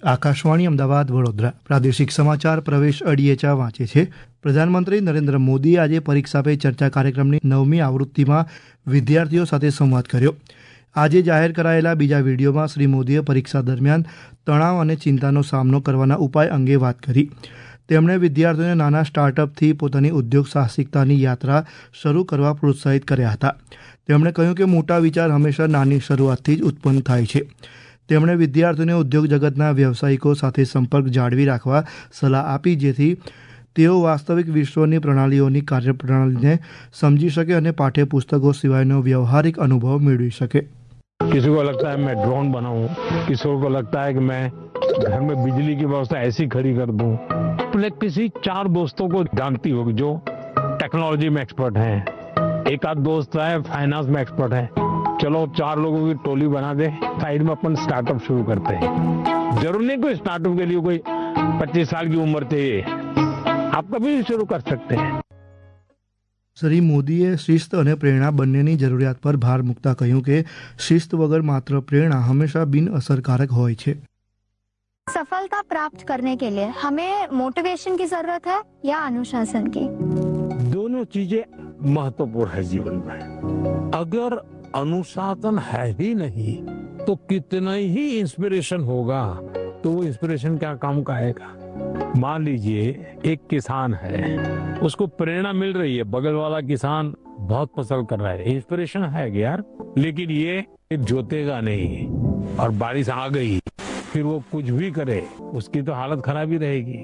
આકાશવાણી અમદાવાદ વડોદરા પ્રાદેશિક સમાચાર પ્રવેશ અડિયેચા વાંચે છે. પ્રધાનમંત્રી નરેન્દ્ર મોદીએ આજે પરીક્ષા પે ચર્ચા કાર્યક્રમની 9મી આવૃત્તિમાં વિદ્યાર્થીઓ સાથે સંવાદ કર્યો. આજે જાહેર કરાયેલા બીજા વિડીયોમાં શ્રી મોદીએ પરીક્ષા દરમિયાન તણાવ અને ચિંતાનો સામનો કરવાના ઉપાય અંગે વાત કરી. તેમણે વિદ્યાર્થીઓને નાના સ્ટાર્ટઅપથી પોતાની ઉદ્યોગ સાહસિકતાની યાત્રા શરૂ કરવા પ્રોત્સાહિત કર્યા હતા. તેમણે કહ્યું કે મોટા વિચાર હંમેશા નાની શરૂઆતથી જ ઉત્પન્ન થાય છે. તેમણે વિદ્યાર્થીઓને ઉદ્યોગ જગતના વ્યવસાયિકો સાથે સંપર્ક જાળવી રાખવા સલાહ આપી, જેથી તેઓ વાસ્તવિક વિશ્વની પ્રણાલીઓની કાર્યપ્રણાલીને સમજી શકે અને પાઠ્યપુસ્તકો સિવાયનો વ્યવહારિક અનુભવ મેળવી શકે. किसी को लगता है मैं ड्रोन बनाऊं, किसी को लगता है कि मैं घर में बिजली की व्यवस्था ऐसी खड़ी कर दूं. अपने किसी 4 दोस्तों को जानती होगी जो टेक्नोलॉजी में एक्सपर्ट हैं. एक आध दोस्त है फाइनेंस में एक्सपर्ट है. चलो 4 लोगों की टोली बना दे, साइड में अपन स्टार्टअप शुरू करते हैं. जरूर नहीं कोई स्टार्टअप के लिए कोई 25 साल की उम्र चाहिए, आप कभी भी शुरू कर सकते हैं. શ્રી મોદીએ શિસ્ત અને પ્રેરણા બંનેની જરૂરિયાત પર ભાર મૂકતા કહ્યું કે શિસ્ત વગર માત્ર પ્રેરણા હંમેશા બિન અસરકારક હોય છે. सफलता प्राप्त करने के लिए हमें मोटिवेशन की जरूरत है या अनुशासन की? दोनों चीजें महत्वपूर्ण है जीवन में. अगर अनुशासन है ही नहीं तो कितना ही इंस्पिरेशन होगा तो वो इंस्पिरेशन क्या काम का आएगा. मान लीजिए एक किसान है, उसको प्रेरणा मिल रही है, बगल वाला किसान बहुत फसल कर रहा है, इंस्पिरेशन है कि यार, लेकिन ये जोतेगा नहीं और बारिश आ गई फिर वो कुछ भी करे उसकी तो हालत खराब ही रहेगी.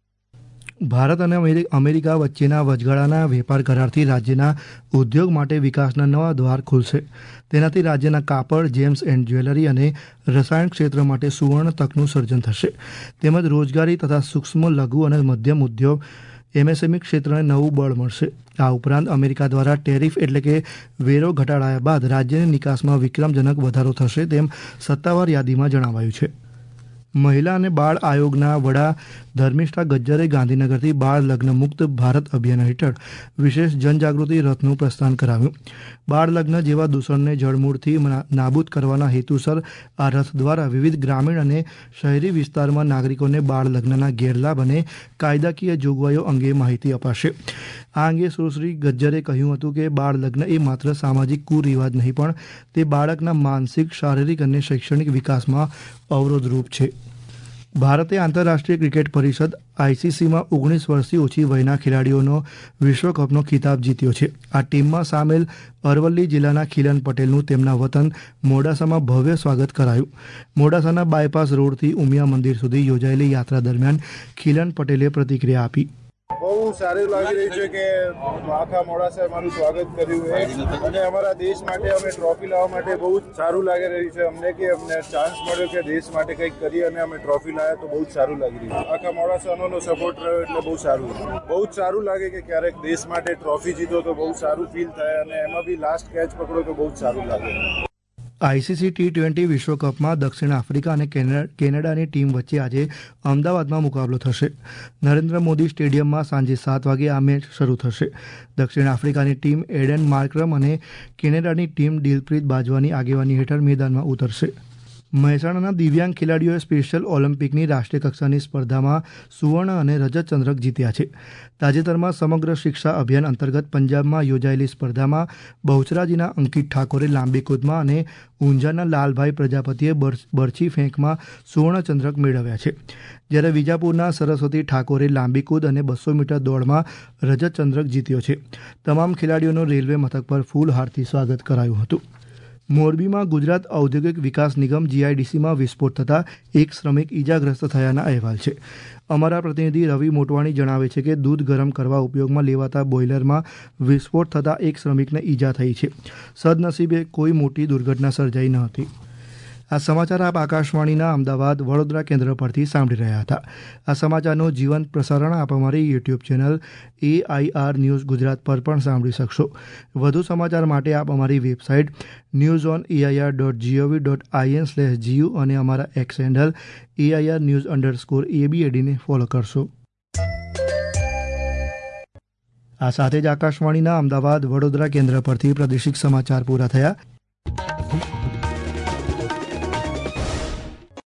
ભારત અને અમેરિકા વચ્ચેના વચગાળાના વેપાર કરારથી રાજ્યના ઉદ્યોગ માટે વિકાસના નવા દ્વાર ખુલશે. તેનાથી રાજ્યના કાપડ, જેમ્સ એન્ડ જ્વેલરી અને રસાયણ ક્ષેત્ર માટે સુવર્ણ તકનું સર્જન થશે. તેમજ રોજગારી તથા સૂક્ષ્મ, લઘુ અને મધ્યમ ઉદ્યોગ એમએસએમઈ ક્ષેત્રને નવું બળ મળશે. આ ઉપરાંત અમેરિકા દ્વારા ટેરિફ એટલે કે વેરો ઘટાડાયા બાદ રાજ્યની નિકાસમાં વિક્રમજનક વધારો થશે તેમ સત્તાવાર યાદીમાં જણાવાયું છે. મહિલા અને બાળ આયોગના વડા ધર્મિષ્ઠા ગજ્જરે ગાંધીનગરથી બાળ લગ્ન મુક્ત ભારત અભિયાન હેઠળ વિશેષ જનજાગૃતિ રથનું પ્રસ્થાન કરાવ્યું. બાળ લગ્ન જેવા દૂષણને જળમૂળથી નાબૂદ કરવાના હેતુસર આ રથ દ્વારા વિવિધ ગ્રામીણ અને શહેરી વિસ્તારમાં નાગરિકોને બાળ લગ્નના ગેરલાભ અને કાયદાકીય જોગવાઈઓ અંગે માહિતી અપાશે. આ અંગે સુશ્રી ગજ્જરે કહ્યું હતું કે બાળ લગ્ન એ માત્ર સામાજિક કુરિવાજ નહીં, પણ તે બાળકના માનસિક, શારીરિક અને શૈક્ષણિક વિકાસમાં અવરોધરૂપ છે. ભારતે આંતરરાષ્ટ્રીય ક્રિકેટ પરિષદ આઈસીસીમાં 19 વર્ષથી ઓછી વયના ખેલાડીઓનો વિશ્વકપનો ખિતાબ જીત્યો છે. આ ટીમમાં સામેલ અરવલ્લી જિલ્લાના ખીલન પટેલનું તેમના વતન મોડાસામાં ભવ્ય સ્વાગત કરાયું. મોડાસાના બાયપાસ રોડથી ઉમિયા મંદિર સુધી યોજાયેલી યાત્રા દરમિયાન ખીલન પટેલે પ્રતિક્રિયા આપી. બહુ સારું લાગી રહ્યું છે કે આખા મોડાસાએ અમારું સ્વાગત કર્યું અને અમારા દેશ માટે અમે ટ્રોફી લાવવા માટે બહુ જ સારું લાગી રહ્યું છે અમને કે અમને ચાન્સ મળ્યો કે દેશ માટે કંઈક કરીએ અને અમે ટ્રોફી લાવ્યા તો બહુ જ સારું લાગી રહ્યું છે. આખા મોડાસાનો સપોર્ટ રહ્યો એટલે બહુ જ સારું લાગે કે ક્યારેક દેશ માટે ટ્રોફી જીતો તો બહુ સારું ફીલ થાય અને એમાં બી લાસ્ટ કેચ પકડો તો બહુ જ સારું લાગે. આઈસીસી T20 વિશ્વકપમાં દક્ષિણ આફ્રિકા અને કેનેડાની ટીમ વચ્ચે આજે અમદાવાદમાં મુકાબલો થશે. નરેન્દ્ર મોદી સ્ટેડિયમમાં સાંજે 7 વાગે આ મેચ શરૂ થશે. દક્ષિણ આફ્રિકાની ટીમ એડન માર્કરમ અને કેનેડાની ટીમ દિલપ્રીત બાજવાની આગેવાની હેઠળ મેદાનમાં ઉતરશે. મહેસાણાના દિવ્યાંગ ખેલાડીઓએ સ્પેશિયલ ઓલિમ્પિકની રાષ્ટ્રીય કક્ષાની સ્પર્ધામાં સુવર્ણ અને રજત ચંદ્રક જીત્યા છે. તાજેતરમાં સમગ્ર શિક્ષા અભિયાન અંતર્ગત પંજાબમાં યોજાયેલી સ્પર્ધામાં બહુચરાજીના અંકિત ઠાકોરે લાંબી કૂદમાં અને ઊંઝાના લાલભાઈ પ્રજાપતિએ બરછી ફેંકમાં સુવર્ણ ચંદ્રક મેળવ્યા છે. જ્યારે વિજાપુરના સરસ્વતી ઠાકોરે લાંબી કૂદ અને 200 મીટર દોડમાં રજત ચંદ્રક જીત્યો છે. તમામ ખેલાડીઓનું રેલવે મથક પર ફૂલહારથી સ્વાગત કરાયું હતું. મોરબીમાં ગુજરાત ઔદ્યોગિક વિકાસ નિગમ GIDCમાં વિસ્ફોટ થતાં એક શ્રમિક ઈજાગ્રસ્ત થયાના અહેવાલ છે. અમારા પ્રતિનિધિ રવિ મોટવાણી જણાવે છે કે દૂધ ગરમ કરવા ઉપયોગમાં લેવાતા બોઇલરમાં વિસ્ફોટ થતાં એક શ્રમિકને ઈજા થઈ છે. સદનસીબે કોઈ મોટી દુર્ઘટના સર્જાઈ ન હતી. આ સમાચાર આપ આકાશવાણીના અમદાવાદ વડોદરા કેન્દ્ર પરથી સાંભળી રહ્યા હતા. આ સમાચારનું જીવંત પ્રસારણ આપ અમારી YouTube channel AIR news Gujarat પર પણ સાંભળી શકશો. વધુ સમાચાર માટે આપ અમારી વેબસાઇટ newsonair.gov.in/gu અને અમારા એક્સ હેન્ડલ AIR_news_ABAD ને ફોલો કરશો. આ સાથે જ આકાશવાણીના અમદાવાદ વડોદરા કેન્દ્ર પરથી પ્રાદેશિક સમાચાર પૂરા થયા.